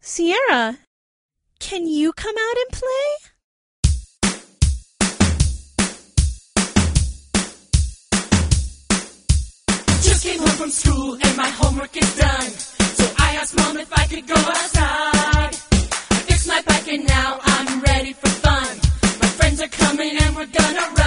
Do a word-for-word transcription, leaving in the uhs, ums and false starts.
Sierra, can you come out and play? Just came home from school and my homework is done. So I asked Mom if I could go outside. I fixed my bike and now I'm ready for fun. My friends are coming and we're gonna ride.